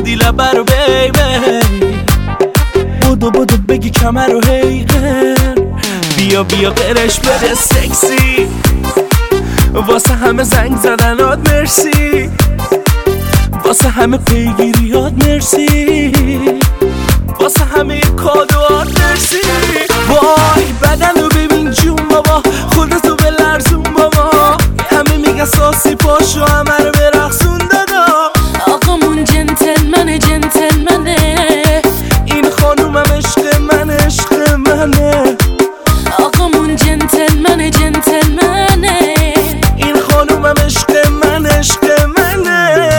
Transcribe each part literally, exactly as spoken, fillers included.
کردی لبه رو بیبی، بودو بودو بگی کمر رو هیگر، بیا بیا قرش بده سکسی، واسه همه زنگ زدنات مرسی، واسه همه پیگیریات مرسی، واسه همه کادوات مرسی. وای بدن رو ببین جون بابا، خودتو بلرزون بابا، همه میگن ساسی پاشو همه رو برقصون دادا. آقامون جنتلمنه جنتلمنه، این خانومم عشق من عشق منه. آقامون جنتلمنه جنتلمنه، این خانومم عشق من عشق منه.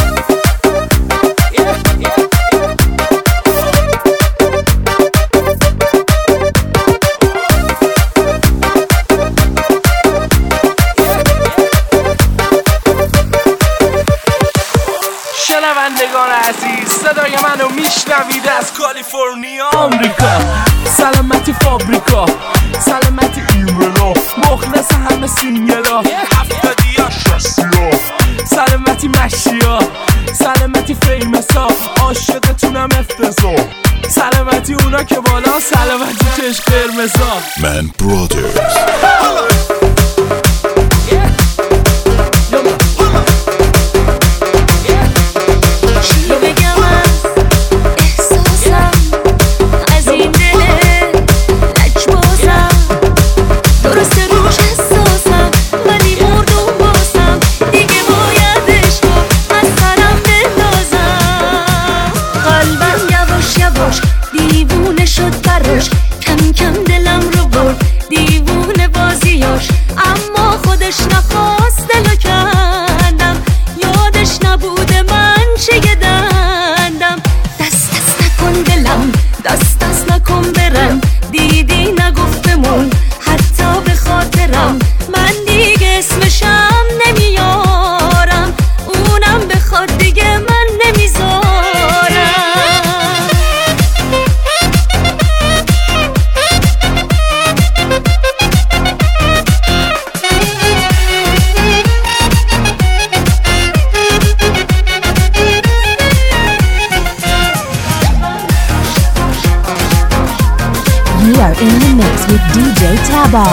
شنوندگان عزیز، صدای منو میشنوید از کالیفرنیا آمریکا، سلامتی فابریکا، سلامتی ایمرلا، مخلص همه سینگلا، هفتادیا شستیا، سلامتی مشیا، سلامتی فیمسا، عاشقتونم افتضا، سلامتی اونا که بالا، سلامتی چشم قرمزا. من برادرز کم کم دلم رو برد دیوونه بازیاش، اما خودش نخواست دلو کندم، یادش نبوده من چه دندم. دست دست نکن دلم، دست دست نکن برم، دیدی نگفت بمون حتی به خاطرم، من دیگه اسمشم نمیارم، اونم بخواد دیگه من نمیذارم. You are in the mix with دی جی Taba.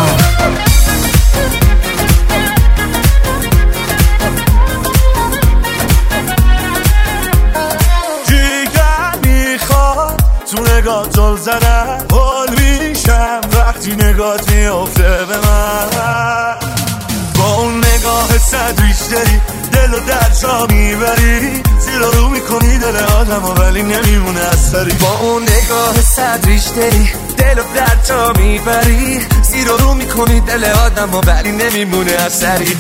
جیگر میخواد تو نگاه جل زدن، حال میشم وقتی نگات میافته به من، با اون نگاه صد ریشتری دل و در جا میبری، زیر رو میکنی دل آدم و ولی نمیمونه اثری، با اون نگاه صد ریشتری دل و در جا میبری، زیر رو میکنی دل آدم و ولی نمیمونه اثری.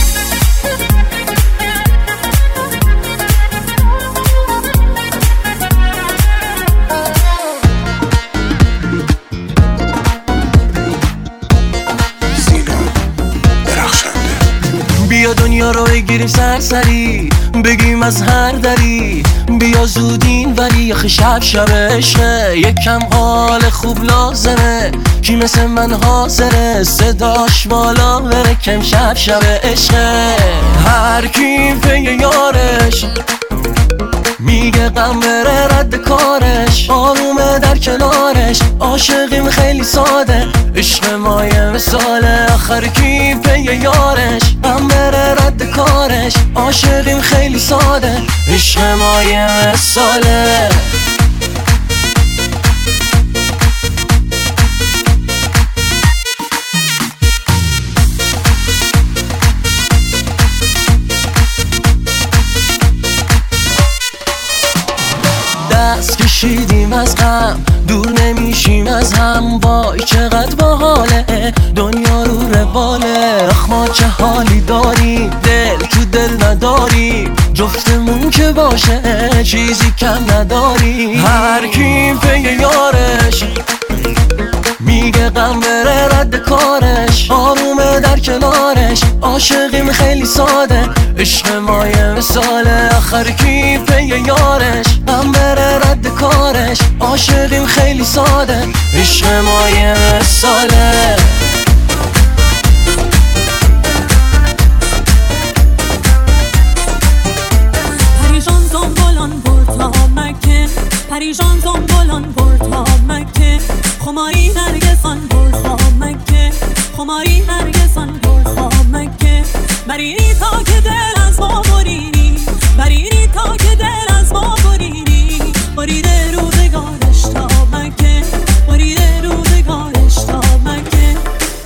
بیا دنیا رو بگیریم سرسری، بگیم از هر دری، بیا زودین ولی آخه شب شب عشقه، یکم حال خوب لازمه، کی مثل من حاضره صداش بالا بره کم شب شب عشقه. هر کی پی یارش میگه غم بره رد کارش، آرومه در کنارش، عاشقیم خیلی ساده، عشق ما یه مثاله، آخر کی پی یارش غم بره رد کارش، عاشقیم خیلی ساده، عشق ما یه مثاله. دست کشیدیم از غم، دور نمیشیم از هم، وای چقدر باحاله دنیا رو رواله، آخ ما چه حالی داریم دل تو دل نداریم، جفتمون که باشه چیزی کم نداریم. هر کی پی یارش میگه غم بره رد کارش، آرومه در کنارش، عاشقیم خیلی ساده، عشق ما یه مثاله، آخر کی پی یارش غم بره رد کارش، عاشقیم خیلی ساده، عشق ما یه مثاله. پریشان دنبالان برتا بریری تا که دل از ما بریری، بریری تا که دل از ما بریری. بریده روزگارش تا مکه، بریده روزگارش تا مکه.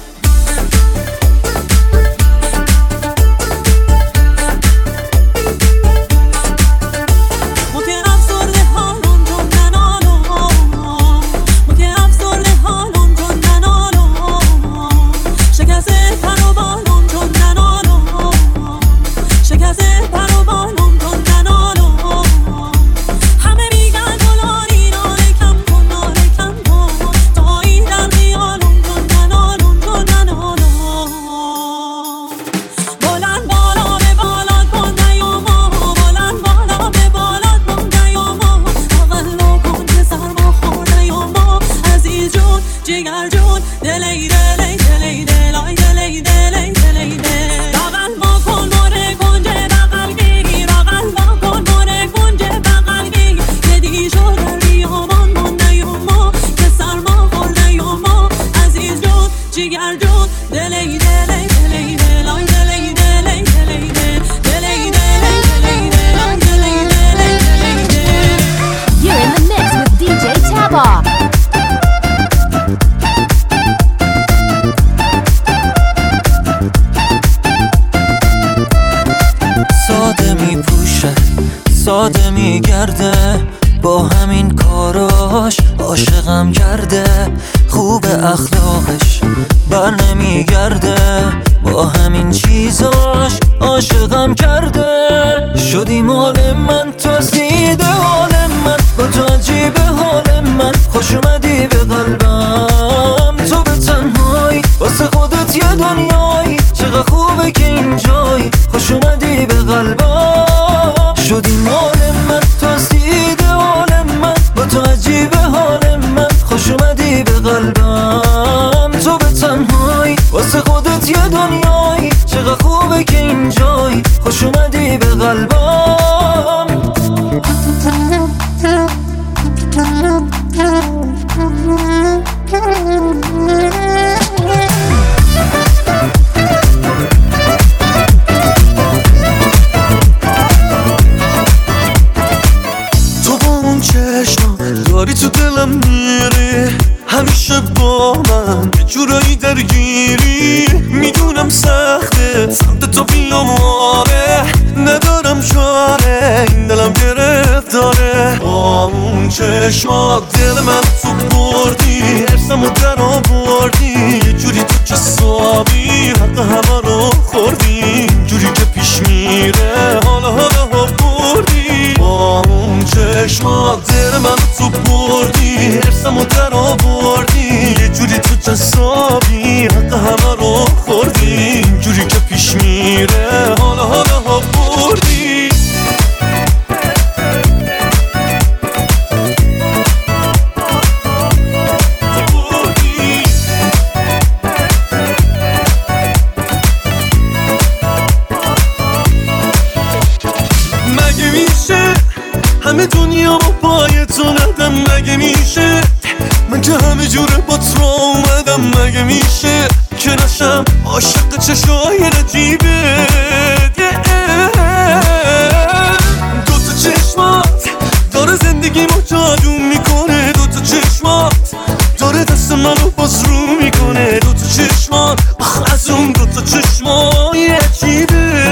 ساده میگرده با همین کاراش، عاشقم کرده خوب اخلاقش بر نمیگرده، با همین چیزاش عاشقم کرده. شدی مال من تو زیده حال من، با تو عجیبه حال من، خوش اومدی به قلبم. تو به تنهایی واسه خودت یه دنیایی، چقدر خوبه که اینجایی، خوش اومدی به قلبم. شدی مال من تو زیده حال من، با تو عجیبه حال من، خوش اومدی به قلبم. تو به تنهایی واسه خودت یه دنیایی، چقدر خوبه که اینجایی، خوش اومدی به قلبم. داری تو دلم میری، همیشه با من یه جورایی درگیری. میدونم سخته سمت تو بیام، آره ندارم چاره، این دلم گرفتاره. با اون چشمات دل من تو بردی، ارسمو در آوردی، یه جوری تو جسابی حق همه رو خوردی. جوری که پیش میره حالا حالا ها بردی. با اون چشمات دل من تو بردی، ارسمو در آوردی، یه جوری تو جسابی حق همه رو خوردی. جوری که پیش میره حالا حالا ها بردی. مگه میشه همه دنیا با پای تو ندم؟ مگه میشه من که همه جوره با تو اومدم؟ مگه میشه که نشم عاشق چشای نجیبه؟ دوتا چشمات داره زندگیمو جادو میکنه، دوتا چشمات داره دست منو باز رو میکنه. دوتا چشمات آخ از اون دوتا چشمای عجیبه.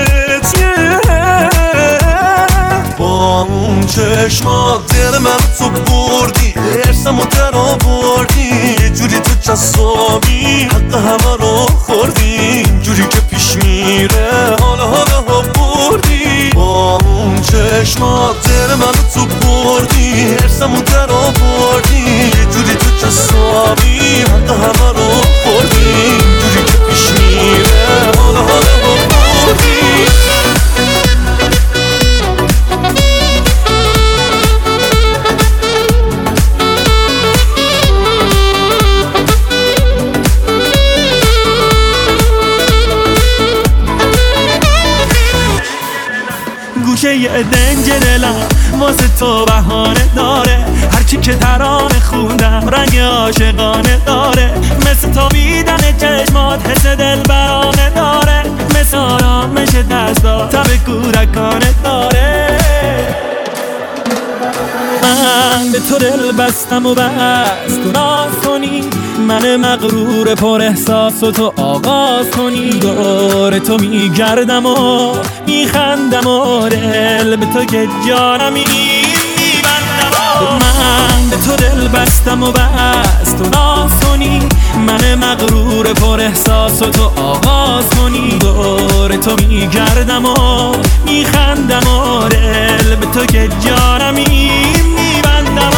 با اون چشمات دل من تو بردی، ارسمو در آوردی، یه جوری تو جسابی حق همه رو خوردی. جوری که پیش میره حالا حالا ها بردی. با اون چشمات دل من تو بردی، ارسمو در آوردی، یه جوری تو جسابی حق همه رو خوردی. جوری که پیش میره حالا حالا ها بردی. گوشه یه دنج دلم واسه تو بهانه داره، هرچی که ترانه خوندم رنگ عاشقانه داره. مثل تو بیدن چشمات حس دل برانه داره، مثل آرامش دستا تب کودکانه داره. من به تو دل بستم و بس تو ناز کنی، من مغرور پر احساس و تو آغاز کنی. دور تو میگردم و میخندم و دل به تو که جانم میبندم. من به تو دل بستم و بس تو ناز کنی، من مغرور پر احساس و تو آغاز کنی. دور تو میگردم و میخندم و دل به تو که جانم میبندم.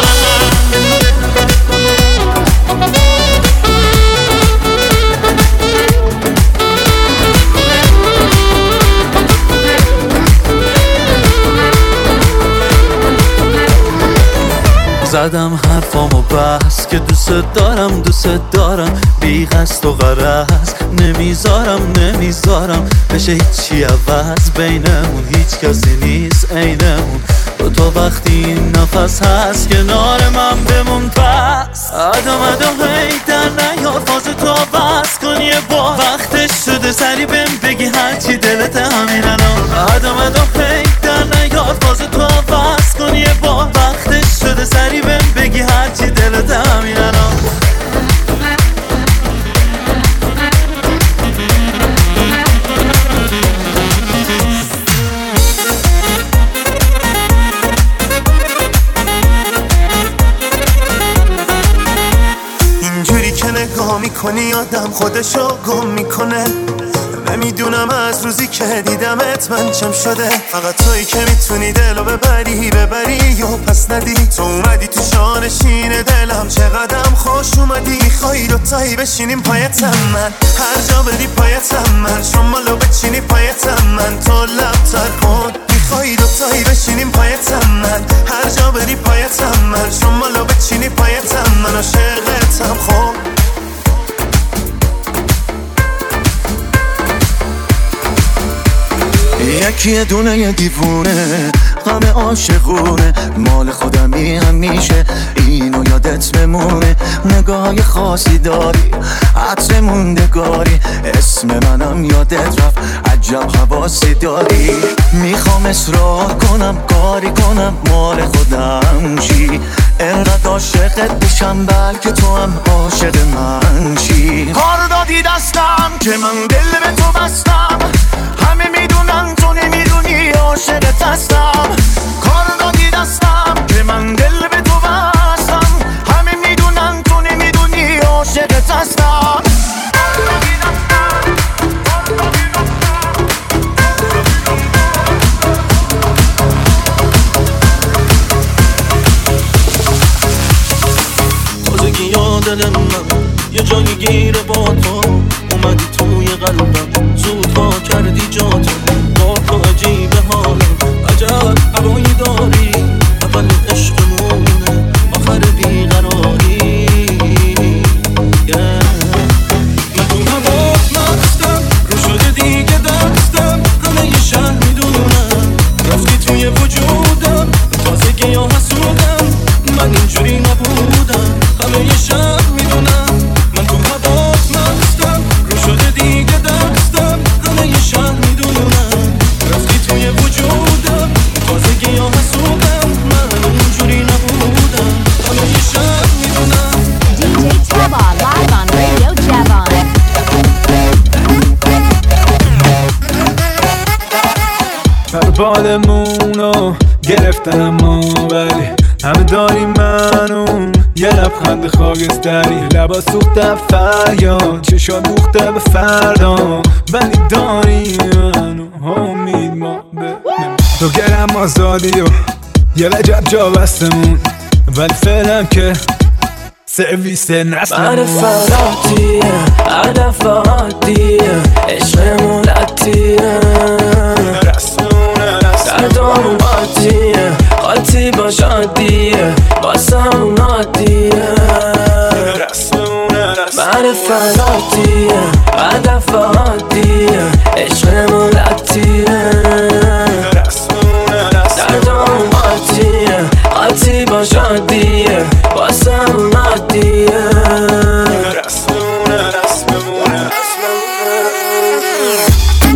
زدم حرفامو بس که دوست دارم دوست دارم، بی قصد و غرض نمیذارم نمیذارم بشه هیچی عوض بینمون، هیچ کسی نیست عینمون. تو تو وقتی این نفس هست کنار من بمون پس. ادام ادام هی در نیار فاز تو بس کن یه بار، وقتش شده سری بهم بگی هرچی دلت همین الان. ادام ادام هی در نیار فاز تو بس کن یه بار، وقتش شده سری بهم بگی هرچی دلت همین الان. نگاه میکنی آدم خودشو گم میکنه. نمیدونم از روزی که دیدمت من چم شده، فقط تویی که میتونی دلو ببری ببری یا پس ندی. تو اومدی تو شانشین دلم چقدرم خوش اومدی. میخوایی دوتایی بشینیم پایتم من، هر جا بدی پایتم من، شمالو بچینی پایتم من، تو لب تر کن. میخوایی دوتایی بشینیم پایتم من، هر جا بدی پایتم من، شمالو بچینی پایتم من، عاشقتم خب. یکی دونه دیوونه غم عاشقونه، مال خودمی همیشه اینو یادت بمونه. نگاه خاصی داری عطر موندگاری، اسم منم یادت رفت عجب حواسی داری. میخوام اصرار کنم کاری کنم مال خودم چی، انقدر عاشقت بشم بلکه تو هم عاشق من چی. کار دادی دستم که من دل به تو بستم، همه میدونن تو نمیدونی عاشقت هستم. کار دادی دستم که من دل به تو بستم، همه میدونن تو نمیدونی عاشقت هستم. تازگی یاد دل من یه جایی گیره با تو، اومدی توی قلبم زود ها کردی جاتو. با تو عجیبه حالم عجب هوایی داری، اول عشقمونه آخر بیقراری. من تو هوات مستم رو شده دیگه دستم، همه یه شهر میدونم رفتی توی وجودم. تازگی یا حسودم من اینجوری نبودم، همه یه شهر میدونم. من تو هوات مستم رو شده دیگه دستم، همه یه شهر میدونم رفتی توی وجودم. تازگی یا حسودم من اینجوری نبودم، همه یه شهر میدونم. دی جی Taba live on Radio Javon. پر بالمونو گرفتن اما ولی همه داری منو یه لبخند خاکستری. لبا سوخته فریاد چشا دوخته به فردا، ولی داری منو امید ما به تو گرم آزادی و یه وجب جا بستمون، ولی فعلا که سرویس نسلمون. معرفاتیه هدف عادیه عشقمون لطیه، دردامون عادیه قاطی با شادیه واسمون عادیه. معرفاتیه هدف عادیه عشقمون لطیه، دردامون عادیه قاطی با شادیه واسمون عادیه.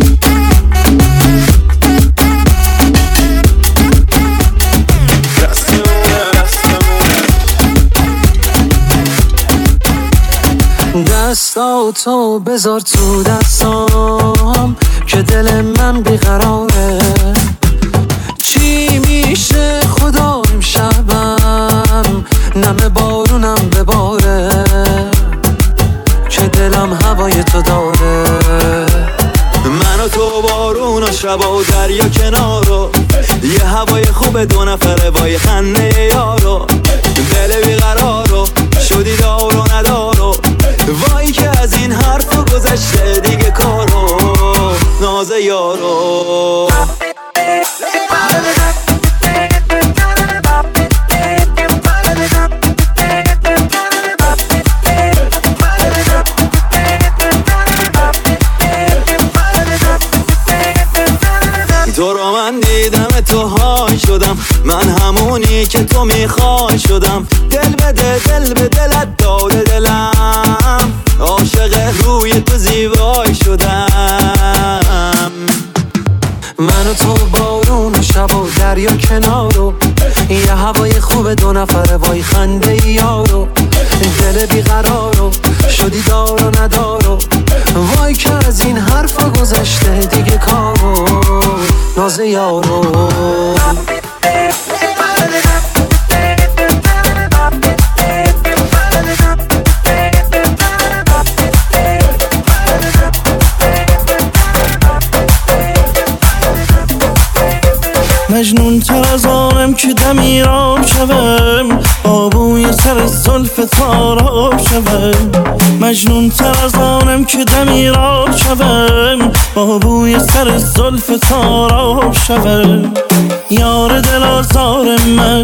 دستاتو بذار تو دستام که دل من بیقراره. چی میشه خدا امشبم نم بارونم بباره که دلم هوای تو داره. من و تو بارون و شب و دریا کنارو، یه هوای خوب دو نفره وای خنده یارو. دل بیقرارو شدی دار و ندارو، وای که از این حرفا گذشته دیگه کارو ناز یارو. تو رو من دیدم تو های شدم، من همونی که تو میخوای شدم. دل بده دل به دلت داده دلم، عاشق روی تو زیبای شدم. من و تو بارون و شب و دریا کنارو، یه هوای خوب دو نفره وای خنده یارو. دل بیقرارو شدی دار و ندارو، وای که از این حرفا گذشته دیگه کارو ناز یارو. مجنون تر از آنم که دمیراب شوم، با بوی سر زلف تاراب شوم. مجنون تر از آنم که دمیراب شوم، با بوی سر زلف تاراب شوم. یار دل آزار من،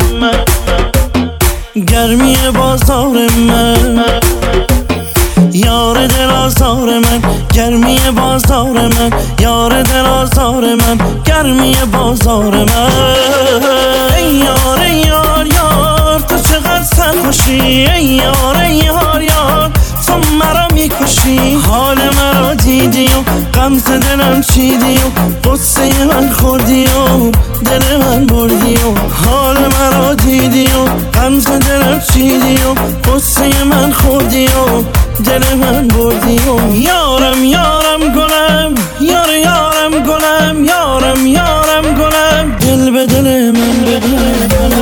گرمی بازار من. یار دل آزار من، گرمی بازار من. یار دل آزار من، گرمی بازار من. ای یار ای یار یار تو چقدر سرخوشی. ای یار ای یار یار تو مرا میکشی. حال مرا دیدی و غمزه دلم چیدی و قصه من خوردی و دل من بردی و حال مرا دیدی و غمزه دلم چیدی و قصه من خوردی و دل من بردی و یارم یارم گلم یار یارم گلم یارم یارم گلم دل به دل من بده.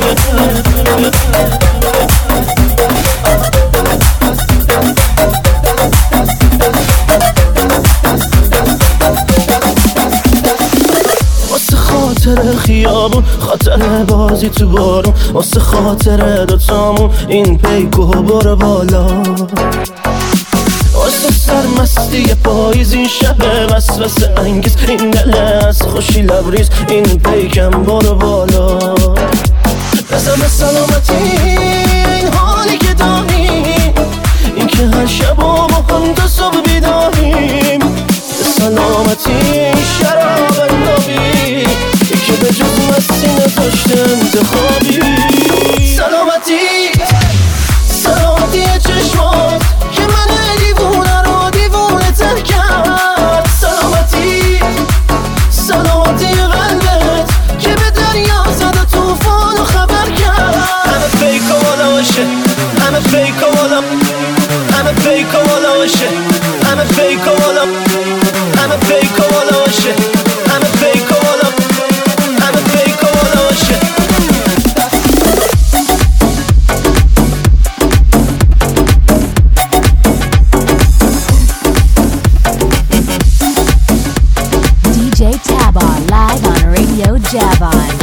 واسه خاطر خیابون، خاطر بازی تو بارون، واسه خاطر دوتامون این پیکو برو بالا. واسه سرمستی پاییز این شب وسوسه انگیز، این دل از خوشی لبریز این پیکم برو بالا. بزن به سلامتی این حالی که داریم، این که هر شب و با هم تا صبح بیداریم. به سلامتی این شراب اندابی، ای که به جز مستی نداشته انتخابی. سلامتی سلامتی چشمات که من دیوونه رو دیوونه تر کرد. سلامتی سلامتی قلبت که به دریا زد و توفان و خبر کرد. همه فیک و والا باشه، همه فیک و والا، همه فیک و والا باشه، همه فیک و والا، همه فیک و والا باشه، همه فیک و والا، همه فیک و والا باشه. D J Tabon live on Radio Javon.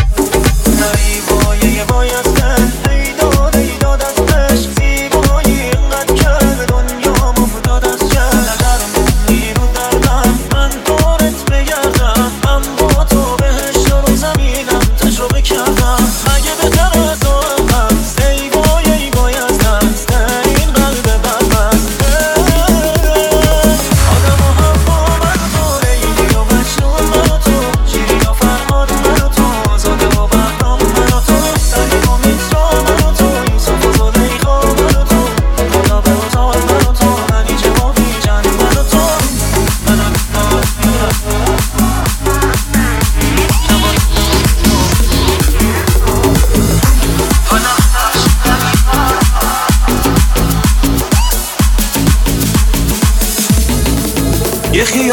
تو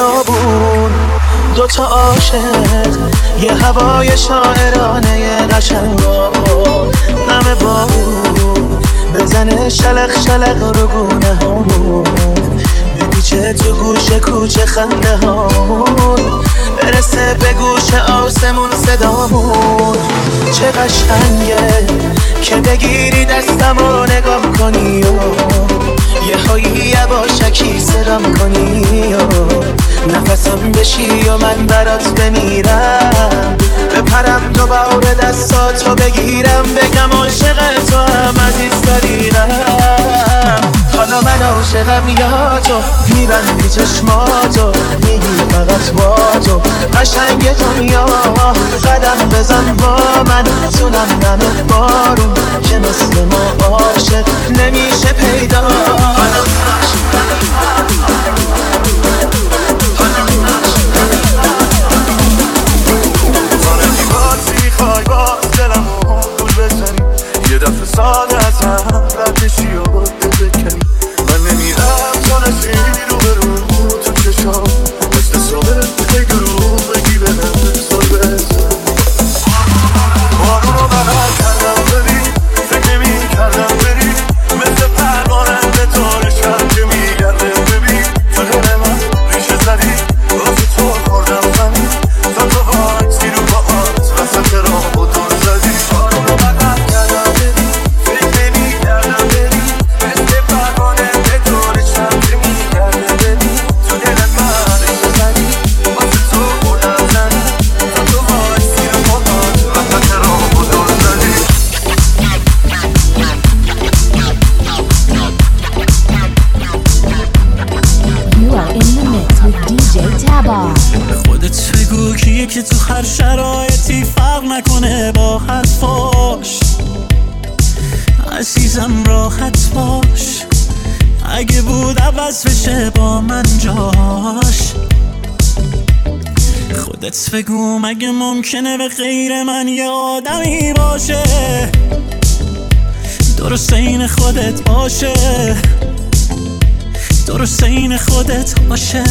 بیابون دوتا عاشق یه هوای شاعرانه قشنگا نم بارون بزنه شلق شلق رو گونه هامون بپیچه تو گوشه کوچه خنده هامون برسه به گوش آسمون صدامون چه قشنگه که بگیری دستم و نگاه کنی و یه هایی یواشکی صدام کنی و نفسم بشی و من برات بمیرم بپرم دوباره دستاتو بگیرم بگم عاشق تو هم عزیز داریرم حالا من عاشقم یا تو میبندی چشماتو میگی فقط با تو قشنگ دنیا قدم بزن با من تونم نمه بارون که مثل ما عاشق نمیشه پیدا میخوای با دلمو گول بزنی یه دفعه ساده از هم ردشی و دل بکنی من نمیرم تا نشی رو برو تو چشام مثل صبح خیلی رو بگی به هم سال بزن بارونو بغل کردم ببین فکر نمی کردم بری مثل پرواننده تار شب که میگرده ببین تو دل من ریشه زدی واسه تو خوردم زمین تا تو وایسی رو با وسط راه و دور زدی بارونو بغل کردم ببین فکر نمی کردم بری مثل پرواننده تار شب که میگرده ببین تو دل من ریشه زدی واسه تو خوردم زمین تا تو وایسی رو با وسط راه و دور زدی You are in the mix with دی جی Tabar. خودت بگو کیه که تو هر شرایطی فرق نکنه با حرفاش عزیزم راحت باش اگه بود عوض بشه با من جاش خودت بگو مگه ممکنه به غیر من یه آدمی باشه درست این خودت باشه درست این خودت عاشق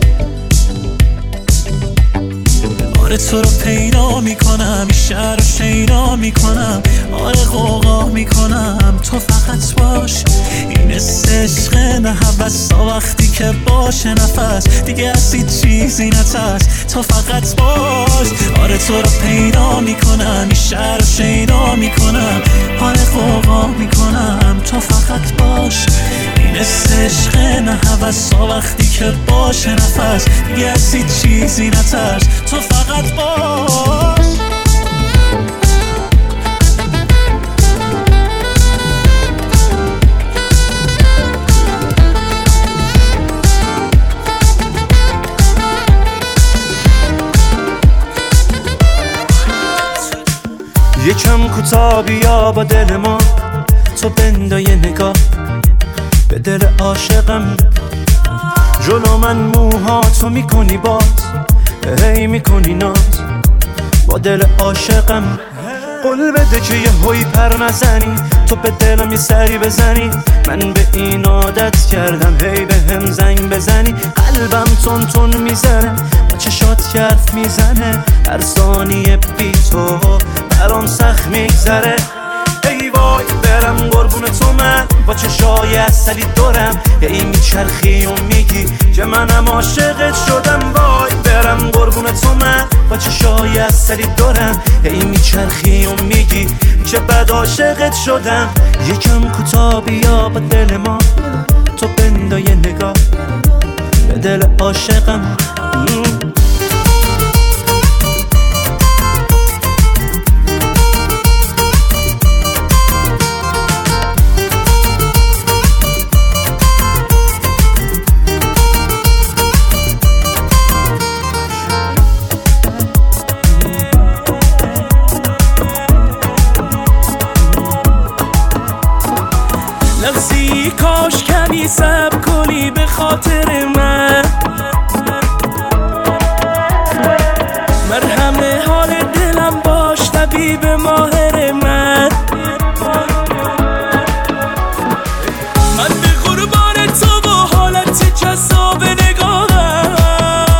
آره تو رو پیدا میکنم این شهر رو شیدا میکنم آره غوغا میکنم تو فقط باش این عشق نه حوثا وقتی که باشه نفس دیگه از هیچ چیزی نترس تو فقط باش آره تو رو پیدا میکنم این شهر رو شیدا میکنم آره غوغا میکنم تو فقط باش این عشق نه حوثا وقتی که باشه نفس دیگه از هیچ چیزی نترس تو فقط باش یکم کوتاه بیا با دل ما تو بندای نگاه به دل عاشقم جلو من موها تو میکنی باز هی میکنی ناز با دل عاشقم قول بده که یه هوی پر نزنی تو به دلم یه سری بزنی من به این عادت کردم هی به هم زنگ بزنی قلبم تون تون میزنه با چشات کرف میزنه هر ثانیه بی تو برام سخت میگذره ای وای برم قربون تو من با چشای اصلی دورم ای میچرخی و میگی که منم عاشقت شدم وای برم قربون تو من با چشای اصلی دورم ای میچرخی و میگی که بد عاشقت شدم یکم کوتاه بیا با دل ما تو بندای نگاه به دل عاشقم لحظی کاش کمی صبر کنی به خاطر من مرهم حال دلم باش طبیب ماهر من من به قربان تو و حالت جذاب نگاهم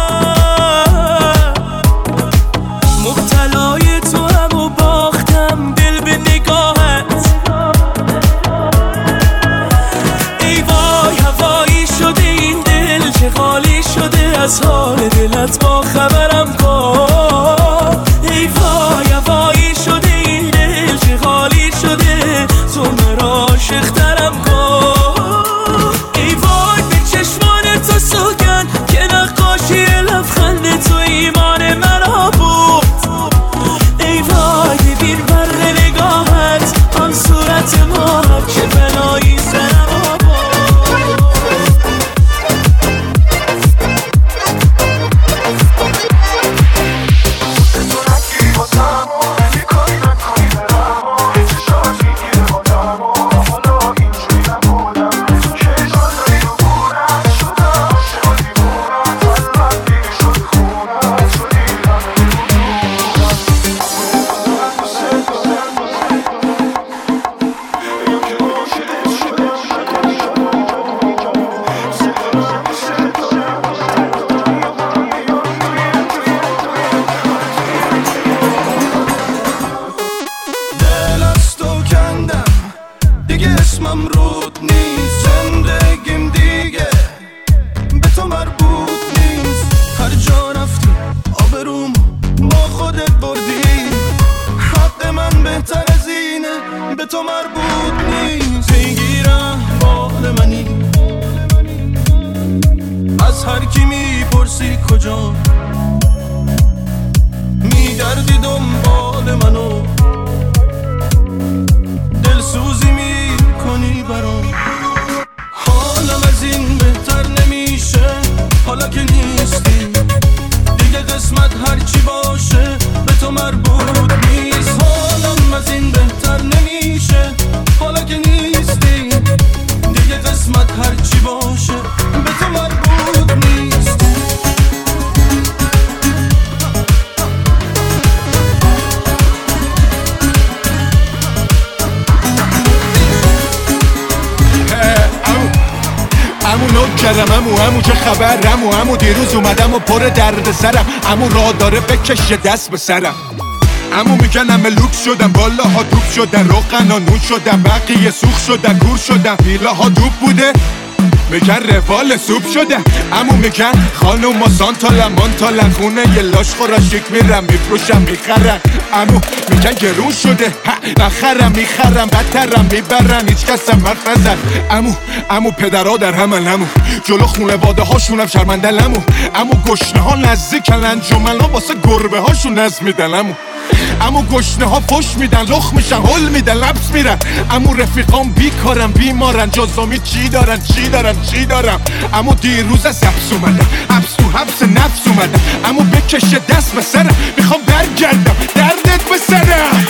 امو امو چه خبر امو امو دیروز اومدم و پر درد سرم امو راه داره بکشه دست به سرم امو میگن همه لوک شدن بالاها دوب شدن روغن و نون شدن بقیه سوخ شدن گور شدن بیلاها دوب بوده میگن روال سوپ شده امو میگن خانوم و سانتالن مانتالن خونه یه لاش خوراشیک میرم میفروشم میخرن امو میگن گرون شده نخرم میخرم بدترم میبرن هیچ کس هم حرف نزن امو امو پدرها در همن امو جلو خونه واده هاشونم شرمندل امو امو گشنه ها نزدیکن انجمن ها واسه گربه هاشون نظم میدن امو امو گشنه ها فش میدن لخ میشن هل میدن لبس میرن امو رفیقام بیکارن بیمارن جزامی چی دارن چی دارن چی دارم امو دیروز از حبس اومدم حبس تو حبس نفس اومدم امو بکشه دست به سرم میخوام برگردم دردت به سرم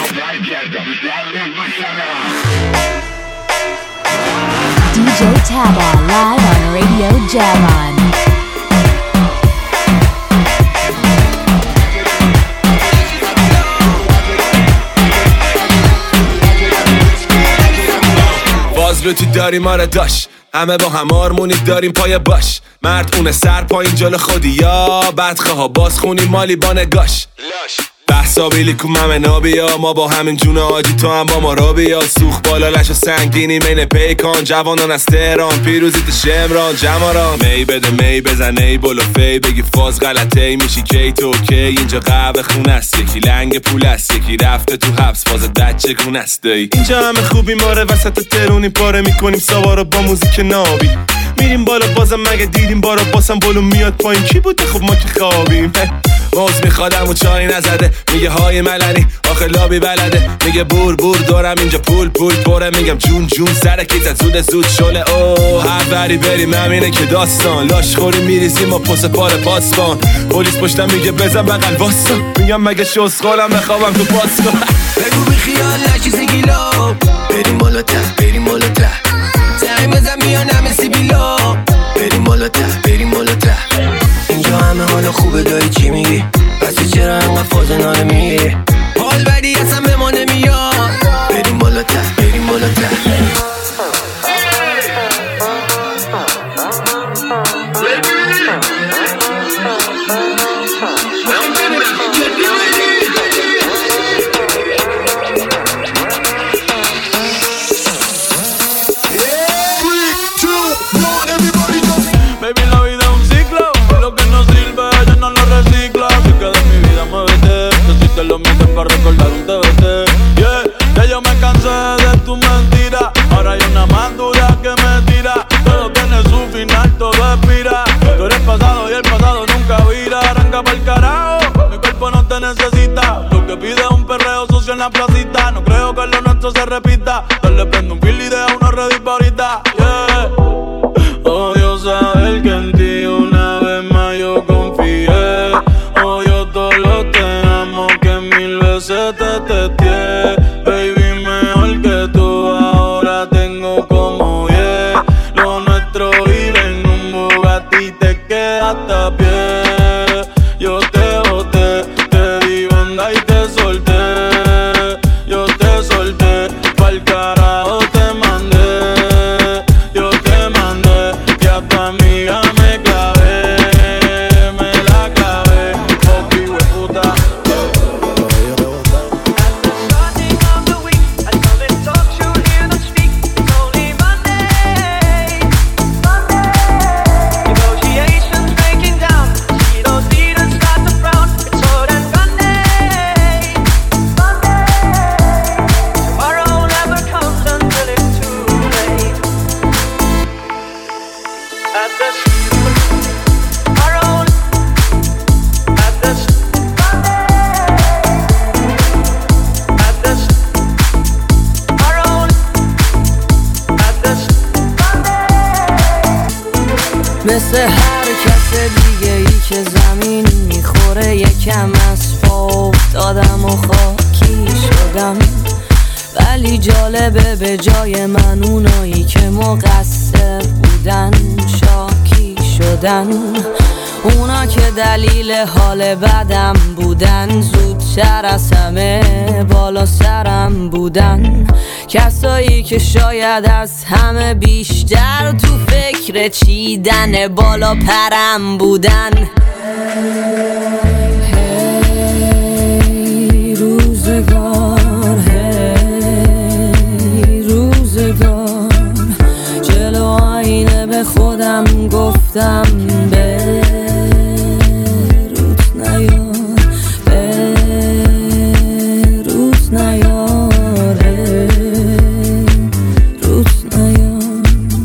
دی جی Taba live on Radio Javan. فازلوتی داریم ما را داشت همه با هم آرمونی داریم پای باش مرد اونه سر پایین جلو خودی یا بدخواه ها باز خونی مالی با نگاش بحثا بیلی کم همه نابیا ما با همین جون آجی تو هم با ما را بیا سوخ بالا لش و سنگینی مین پیکان جوانان از تهران پیروزیت شمران جماران می بده می بزن ای بلو فی بگی فاز غلطه ای میشی کی تو کی اینجا قهوه خون است یکی لنگ پول است یکی رفته تو حبس فاز دچه کون است دایی اینجا همه خوبی ماره وسط ترونی پاره میکنیم سوارا با موزیک نابی میریم بالا بازم مگه دیدیم بارا باسم بلو میاد پایین کی بوده خب ما که خوابیم موز میخوادم و چای نزده میگه های ملنی آخه لابی بلده میگه بور بور دارم اینجا پول پول پره میگم جون جون سر کیزت زود زود شله اوه هر بری بریم همینه که داستان لاش خوری میریزیم و پس پار پاسبان پلیس پشتم میگه بزن بغل واسا میگم مگه شوز خالم بخوابم تو پاسکان بگو بی خیال نشیزی گیلا بریم بالا ته بریم بالا ته زنگ بزن میان همه سیبیلا بریم بالا ته بریم بالا ته اینجا همه حالا خوبه دایی چی میگی پسی چرا انقدر فاز ناله میگی حال بدی اصلا به ما نمیاد بریم بالا ته بریم بالا ته Lo meten para recordar un T V T. Yeah, ya yo me cansé de tu mentira. Ahora hay una más dura que me tira. Todo tiene su final, todo expira. Tú eres pasado y el pasado nunca vira. Arranca pa'l carajo, mi cuerpo no te necesita. Lo que pide es un perreo sucio en la placita. No creo que lo nuestro se repita. Dale prende un fil y deja uno ready pa' ahorita. Yeah, odio saber que en ti una vez más yo confié. Odio todo lo te amo que mil veces te testé. Baby, mejor que tú ahora tengo como diez. Lo nuestro vive en un Bugatti y te quedaste a pie. Yo te boté, te di banda y te solté. Yo te solté, pa'l carajo te mandé. Yo te mandé y a tu amiga me clavé. Me la clavé, popi hueputa. مثل هر کس دیگه ای که زمین میخوره یکم از پا افتادم و خاکی شدم ولی جالبه به جای من اونایی که مقصر بودن شاکی شدن اونا که دلیل حال بدم بودن زود بیشتر از همه بالا سرم بودن، کسایی که شاید از همه بیشتر تو فکر چیدن بالا پرم بودن. هی روزگار، هی روزگار، جلو آینه به خودم گفتم به روت نیار، به روت نیار، روت نیار.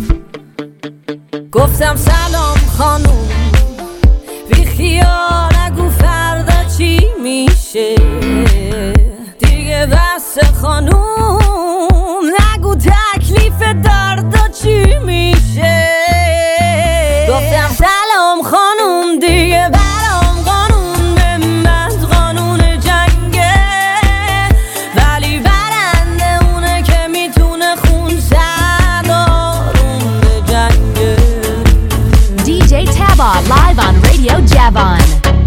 گفتم سلام خانوم، بی خیال نگو فردا چی میشه دیگه، بس خانوم نگو تکلیف دردا چی میشه. گفتم سلام خانوم، دیگه برام قانون به من قانون جنگه، ولی برنده اونه که میتونه خون سر آروم به جنگه. دی جی Taba live on Radio Javon.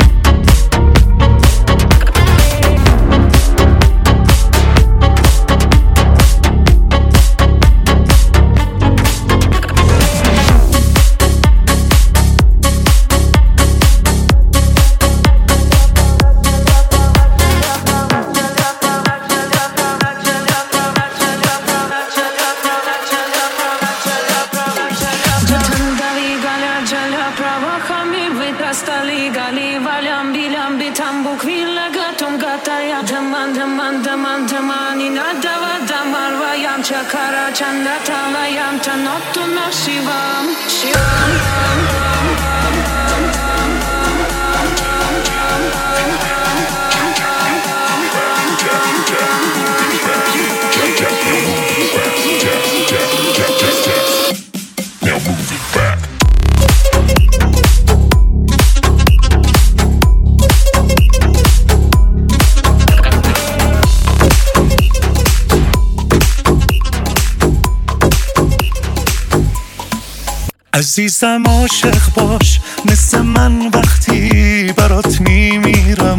عزیزم عاشق باش مثل من وقتی برات میمیرم،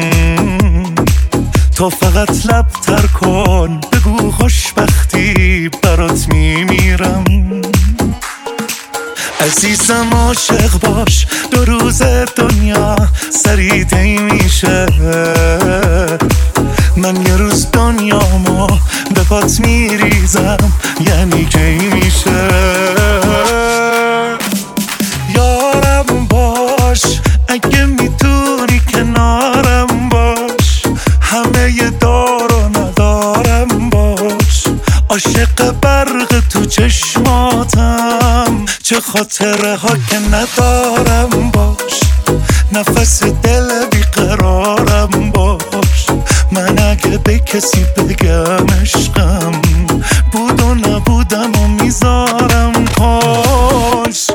تا فقط لب تر کن بگو خوشبختی برات میمیرم. عزیزم عاشق باش دو روز دنیا سریعی میشه، من یه روز دنیامو به پات میریزم یعنی کی میشه. یارم باش اگه میتونی کنارم باش، همه ی دار و ندارم باش، عاشق برق تو چشماتم چه خاطره ها که ندارم باش، نفس دل بیقرارم باش، من اگه به کسی بگم عشقم بود و نبودم و میذارم پاش.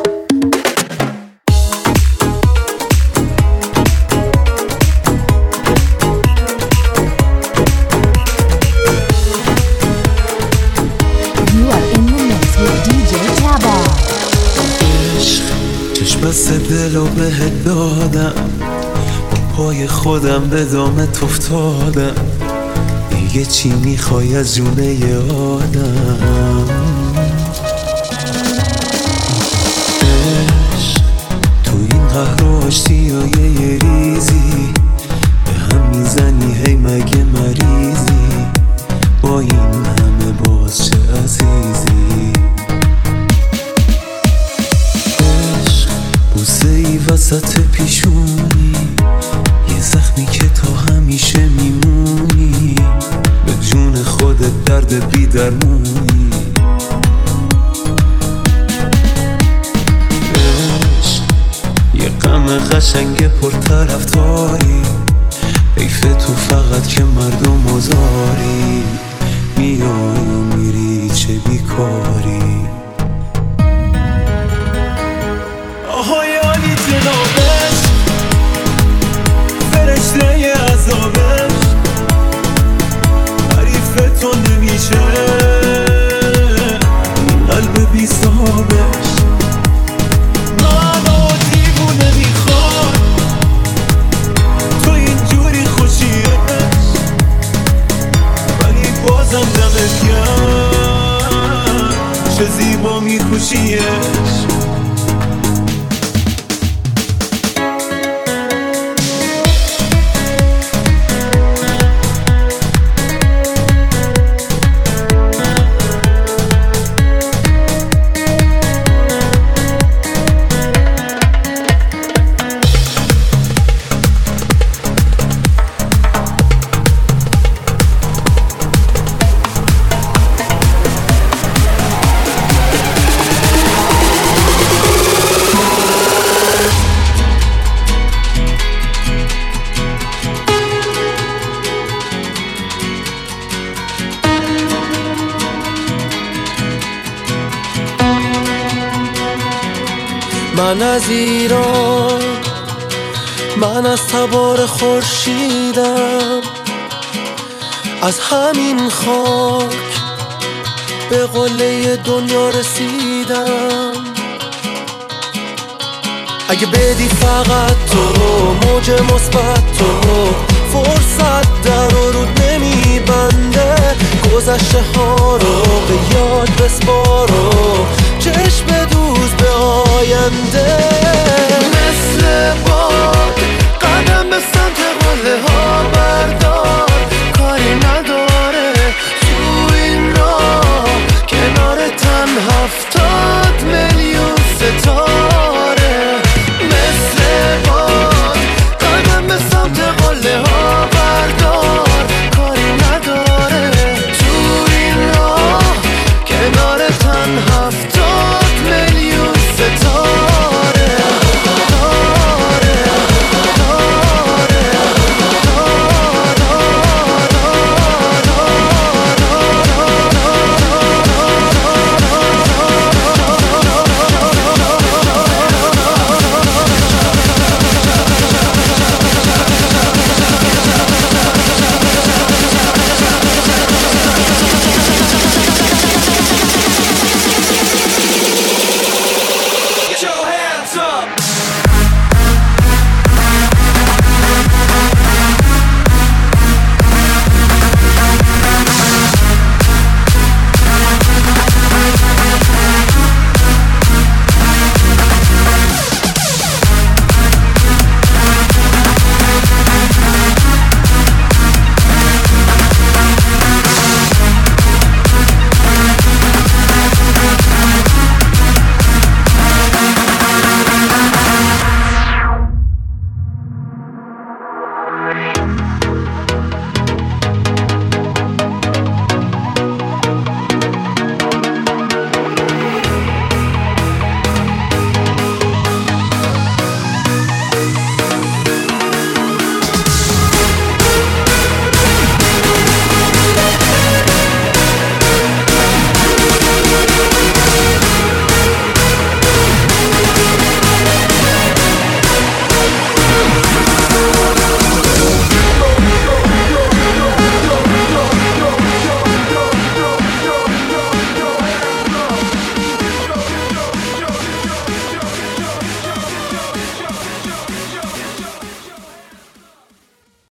چشمست دلو بهت دادم، پای خودم به دامت افتادم، دیگه چی میخوای از جونه ی آدم؟ عشق تو این قهر و آشتی های یه ریزی به هم میزنی، هی مگه مریضی با این همه باز چه عزیزی؟ بوسه ای وسط پیشونی، یه زخمی که تا همیشه میمونی، به جون خودت درد بی درمونی. عشق یه غم قشنگ پرطرفداری، حیف تو فقط که مردم مزاری، میای و میری چه بیکاری. آهایانی جنابش فرشته عذابش، حریف تو نمیشه قلب بی صاحبش، منو دیوونه میخواد تو اینجوری خوشیه چه زیبا میپوشیش. من از ایران، من از تبار خورشیدم، از همین خاک به قله دنیا رسیدم. اگه بدی فقط تو موج مثبت تو